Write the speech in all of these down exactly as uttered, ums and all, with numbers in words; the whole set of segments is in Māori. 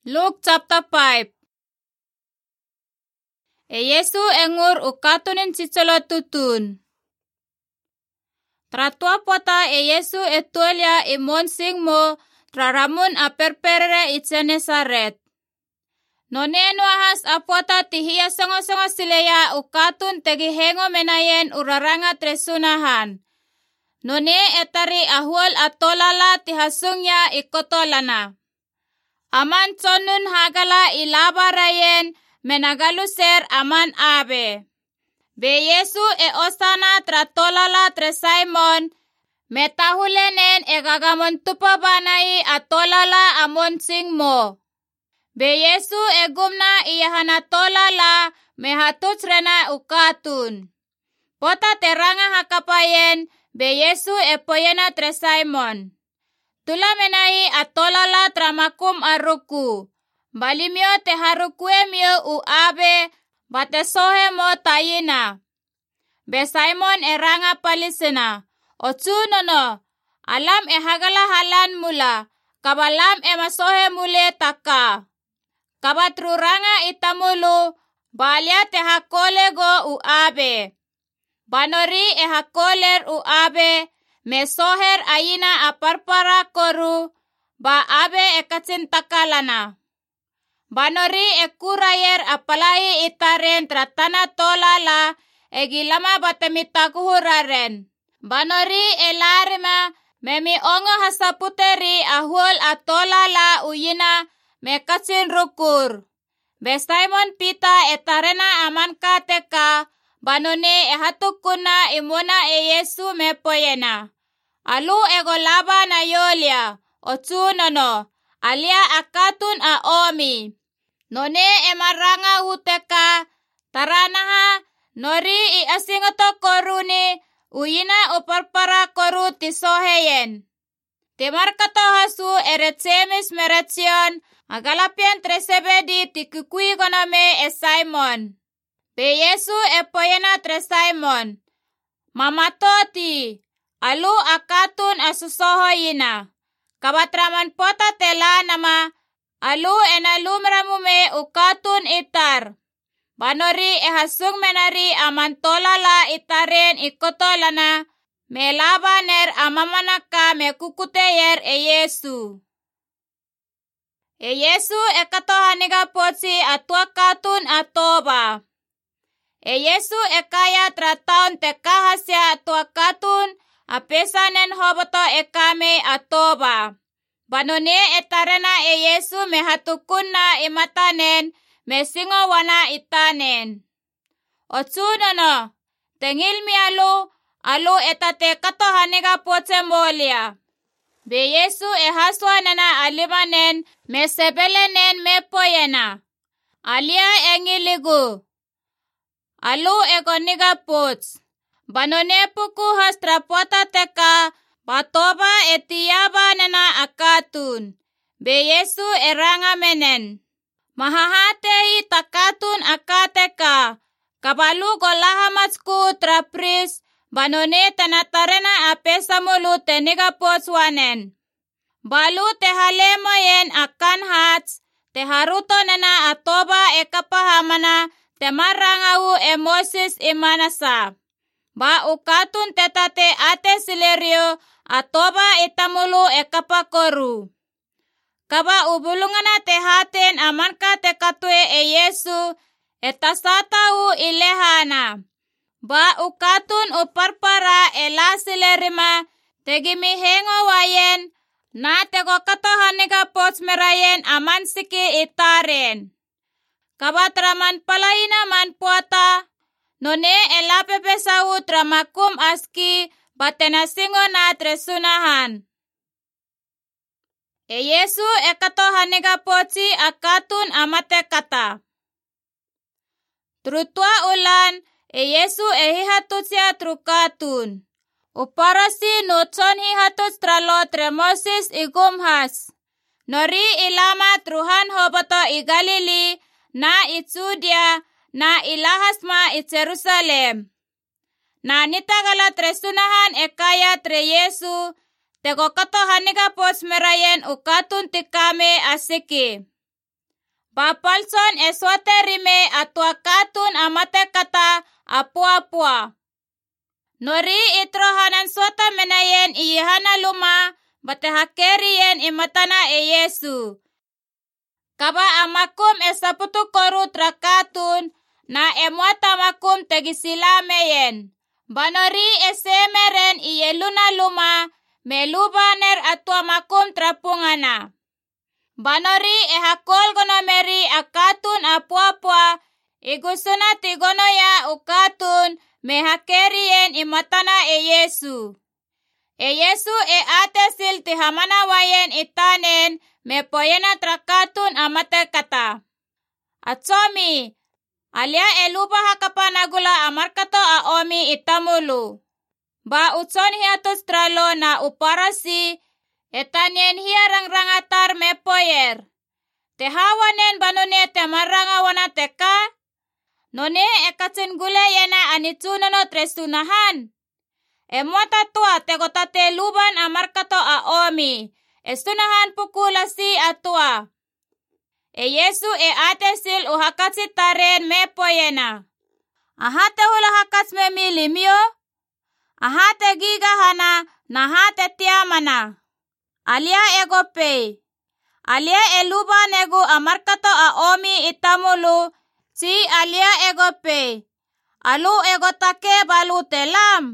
Luke chapter five. E Yesu engur ukatunin cicolo tutun. Tratua pota e Yesu etualia imon singmo traramun aperperere ichene saret. Nonenu ahas apota tihia songo-songo sileya ukatun tegi hengo menayen uraranga tresunahan. None etari ahual atolala tihasungya ikotolana. Aman chonun hagala ilabarayen menagaluser aman abe. Be Yesu e osana tratolala tre Simon metahulenen e gagamon tupabanai atolala amon singmo. Be Yesu e gumna iyahana tolala mehatutsrena ukatun. Pota teranga hakapayen be Yesu e poyena tre Simon. Tula menai atolala tramakum aruku. Balimio te harukuemio u abe bate sohe mo tayina. Be Simon eranga palisena. Ochunono. Alam e hagala halan mula. Kabalam e masohe mule taka. Kabatruranga itamulu. Balia te hakole go u abe. Banori e hakoler u abe. Mesoher ayina aparpara koru, ba abe ekacintakalana. Banori ekurayer apalai itaren tratana tolala, egilama batemitakuhuraren. Banori elarima, memi ongo hasaputeri ahuol atolala uyina, mekacin rukur. Be Simon Peter etarena aman kateka, banone ehatukuna imuna e Yesu mepoyena. Alu ego laba na yolia. Ochunono. Alia akatun a omi. None emaranga uteka. Taranaha. Nori i asingoto koruni. Uyina uparpara koru tisoheyen. Temarkato hasu eretsemis meretsion. Agalapien tresebedi tikikui gonome e Simon. Be Yesu e poyena tre Simon. Mamatoti. Alu akatun asusoho yina. Kabatraman pota tela nama. Alu enalumramume ukatun itar. Banori e hasung menari amantolala itaren ikotolana. Melabaner amamanaka mekukuteyer e Yesu. E Yesu e katohaniga potsi atua katun atoba. E Yesu e kaya trataun te kahasya atua katun apesanen hoboto e kame atoba. Banone etarena e Yesu mehatukunna imatanen mesingo wana itanen. Otsunono, tengil mi alu, alu etate katohaniga potse molia. Be Yesu e haswa nana alimanen mesebelenen mepoyena. Alia engiligu. Alu egoniga pots. Banone puku hastrapota teka. Patoba etiyaba nana akatun. Be Yesu eranga menen. Mahahatei takatun akateka. Kabalu golahamasku trapris. Banone tenatarena apesamulu teniga pots wanen. Balu tehalemoyen akan hats. Teharuto nana atoba ekapahamana. Temarangau emosis imanasa. Ba ukatun tetate ate silerio atoba itamulu ekapakoru. Kaba ubulungana tehaten amanka tekatwe e Yesu etasatau ilehana. Ba ukatun uparpara ela silerima tegimi hengo wayen na tego katohaniga pots merayen amansiki itaren. Kabatraman palayina man puata. None elapepe sau tramakum aski batenasingo na tresunahan. E Yesu ekatohaniga potsi akatun amate kata. Trutua ulan e Yesu ehihatutsia trukatun. Uparasi nutson hihatuts tralo tremosis igumhas. Nori ilama truhan hoboto igalili. Na itsudia, na ilahasma it Jerusalem. Na nitagala tresunahan ekaya tre Yesu, tego katohaniga pots merayen ukatun tikame asiki. Bapalson eswate rime atua katun amate kata apua-apua. Nori itrohanan swata menayen iyehana luma bate hakerien imatana e Yesu. Kaba amakum esaputu korut rakatun na emwata makum tegisilameyen. Banori esemeren iyeluna luma melubaner atua makum trapungana. Banori ehakol gonomeri akatun apua-apua igusuna tigonoya ukatun mehakerien imatana e Yesu. E Yesu e atesil tihamana wayen itanen me poyena trakatun amate kata. Atsomi, alia eluba hakapanagula amarkato aomi itamulu. Ba utson hiatus tralo na uparasi, etanyen hiya rangrangatar me poyer. Tehawanen banone temarrangawana teka. None ekatsin gule yena anitsunono tresunahan. Emwata tua tegotate luban amarkato aomi. Esunahan pukulasi atua. E Yesu e atesil uhakatsi taren me poyena. Ahate hula hakats me milimio. Ahate gigahana na hate tiamana. Alia egope. Alia eluban egu amarkato aomi itamulu. Si alia egope. Alu egotake balu telam.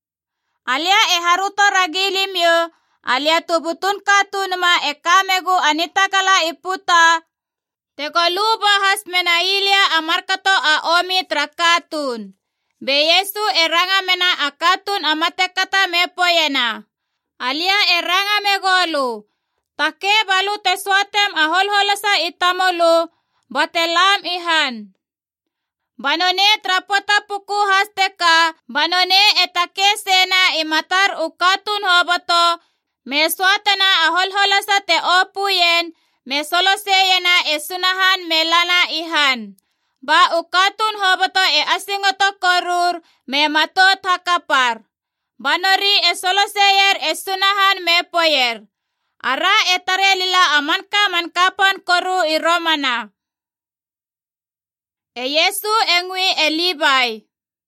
Alia e haruto ragilimyo. Alia tubutun katunma e kamegu anitakala iputa. Tegoluba has menailia amarkato aomi trakatun. Be Yesu eranga mena akatun amate kata mepoyena. Alia eranga megolu. Take balu teswatem aholholasa itamolu. Batelam ihan. Banone trapota puku hasteka. Banone etake sena imatar ukatun hoboto. Meswatena aholholasa te opuyen. Mesoloseyena esunahan melana ihan. Ba ukatun hoboto e asingoto korur. Me matot hakapar. Banori esoloseyer esunahan me poyer. Ara etare lila amanka mankapan koru iromana. E Yesu engwi elibai.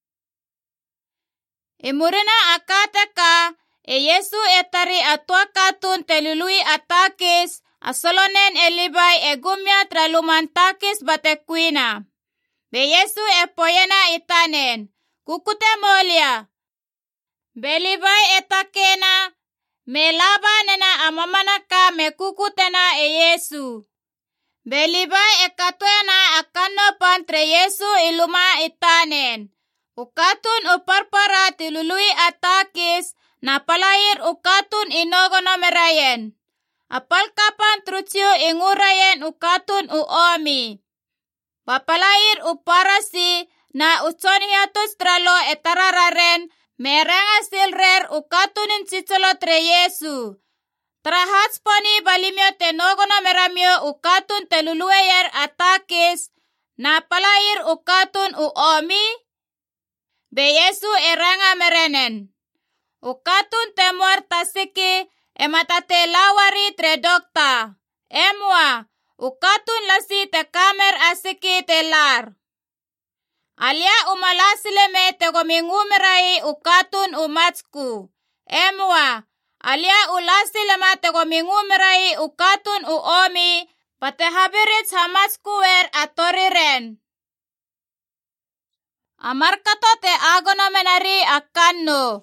Imurina akateka. E Yesu etari atua katun telului atakis. Asolonen elibai egumya tralumantakis batekuina. Be Yesu e poyena itanen. Kukute molia. Belibai etakena. Melaba nena amamanaka me kukutena e Yesu. Belibai ekatwena akano pantre Yesu iluma itanen. Ukatun uparpara tilului atakis. Napalair ukatun inogono merayen. Apal kapan trutsyo ingurayen ukatun uomi. Papalair uparasi na utsoniatus tralo etarararen. Meranga silrer ukatunin sitsolo tre Yesu. Trahats poni balimyo tenogono meramyo ukatun telulueyer atakis. Napalair ukatun uomi. Be Yesu eranga merenen. Ukatun temuar tasiki. Ematate lawari tre dokta. Emwa. Ukatun lasi te kamer asiki telar. Alia umalasile me tegomingumerai ukatun umatsku. Emwa. Alia ulasile ma tegomingumerai ukatun uomi. Patehabirits hamatskuwer atoriren. Amarkato te agono menari akanno.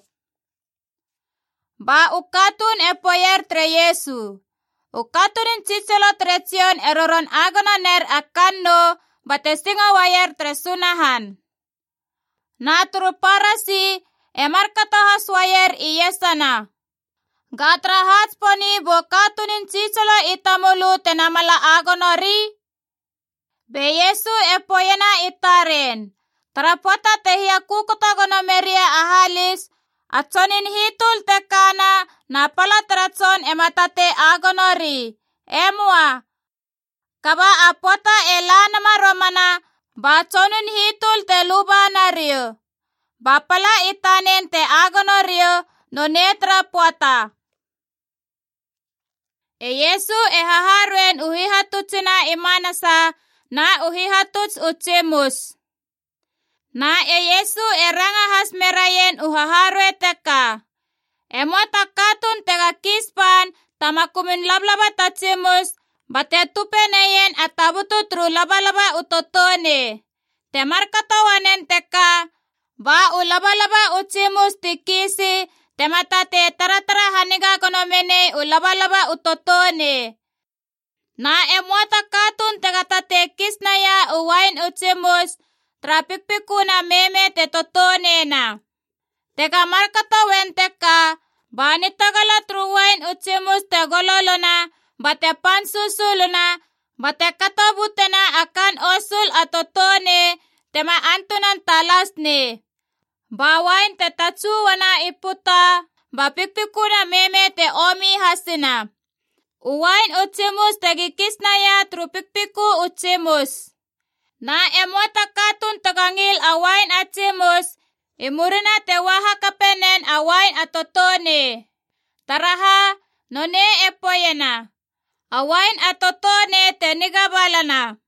Ba ukatun epoyer tre Yesu. Ukatunin cicelo tretsion eroron agono ner akanno. Batesinga wayer tresunahan. Naturuparasi emarkato has wayer iyesana. Gatra hats poni bokatunin cicelo itamulu tenamala agonori. Be Yesu epoyena itaren. Trapota tehia kukuta gonomeria ahalis. Atsonin hitul tekana na pala tratson ematate agonori. Emwa. Kaba apota elanama romana. Batsonun hitul te lubana rio. Bapala itanen te agonorio no netra puata. E Yesu e haharuen uhihatutsina imanasa na uhihatuts utsimus. Na e Yesu e ranga hasmerayen uhaharue teka. Emo takatun tega kispan tamakumin lablaba tatsimus bate tupeneyen atabutu tru labalaba utotone. Temarkatawanen teka ba ulabalaba utsimus tikisi tematate taratara haniga konomene ulabalaba utotone. Na emo takatun tega tate kisnaya uwain utsimus trapikpikuna meme te totone na. Teka markatawen teka bani tagala truwain utsimus te gololona bate pansusuluna bate katabutena akan osul atotone tema antunan talasne. Bawain te tatsuwana iputa bapikpikuna meme te omi hasina. Uwain utsimus te gikisnaya trupikpiku utsimus. Na emo takatun tagangil awain atsimus imurina te waha kapenen awain atotone. Taraha none epoyena. Awain atotone te nigabalana.